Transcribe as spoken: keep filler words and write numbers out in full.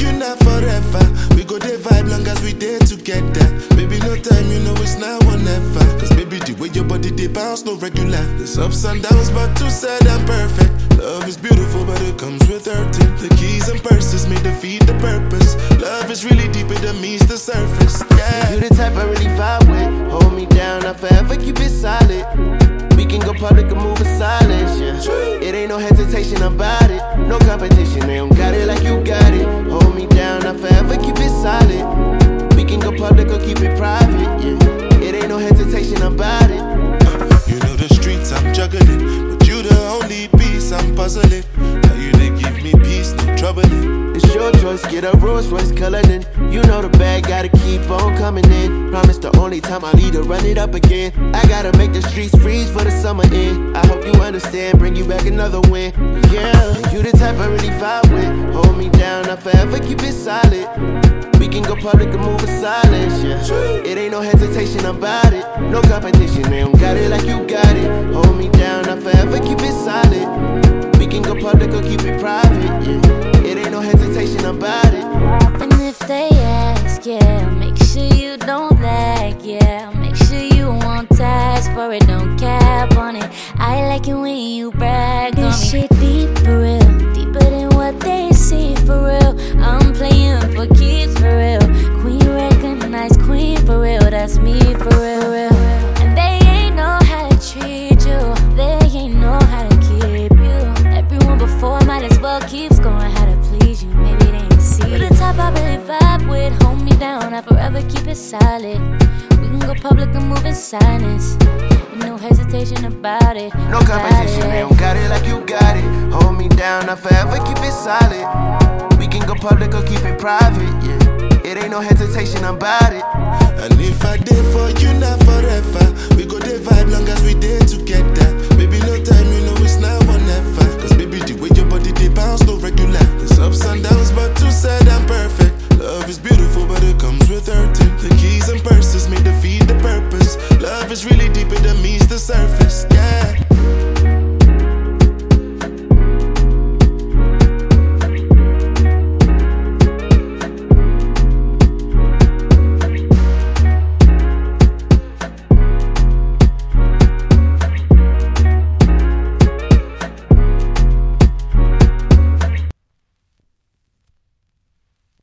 you not forever. We go dey vibe long as we dey together. Baby, no time, you know it's now or never. Cause baby, the way your body dey bounce, no regular. There's ups and downs, but too sad and perfect. Love is beautiful, but it comes with hurting. The keys and purses may defeat the purpose. Love is really deeper than meets the surface. Yeah, you the type I really vibe with. Hold me down, I forever keep it solid. We can go public and move in silence, yeah. It ain't no hesitation about it. No competition, they don't got it like you got it. Hold me down, I forever keep it solid. We can go public or keep it private, yeah. It ain't no hesitation about it. uh, You know the streets I'm juggling, but you the only piece I'm puzzling. Now you they give me peace, no troubling. It's your choice, get a Rolls Royce Cullinan. You know the bag, gotta keep on coming in. Promise the only time I'll need to run it up again. I gotta make the streets freeze for the summer in. I hope you understand, bring you back another win. Yeah, you the type I really vibe with. Hold me down, I forever keep it solid. We can go public and move in silence, yeah. It ain't no hesitation about it. No competition, they don't got it like you got it. Hold me down, I forever keep it solid. We can go public or keep it private, yeah. It ain't no hesitation about it. And if they ask, yeah, make sure you don't lag, yeah. Make sure you won't task for it, don't cap on it. I like it when you brag on me. This shit deep for real, deeper than what they see for real. I'm playing for keeps for real. Queen recognized queen for real, that's me for real, real. And they ain't know how to treat you, they ain't know how to keep you. Everyone before might as well keep scoring how to please you. Maybe they ain't see you. The type I really vibe with, hold me down, I forever keep it solid. We can go public and move in silence. No hesitation about it. No competition, they don't got it like you got it. Hold me down, I forever keep it solid. We can go public or keep it private, yeah. It ain't no hesitation about it. And if I did for you, not forever. We go dey vibe long as we dey together. Baby, no time, you know it's now or never. Cause baby, the way your body dey bounce, no regular. There's ups and downs, but too sad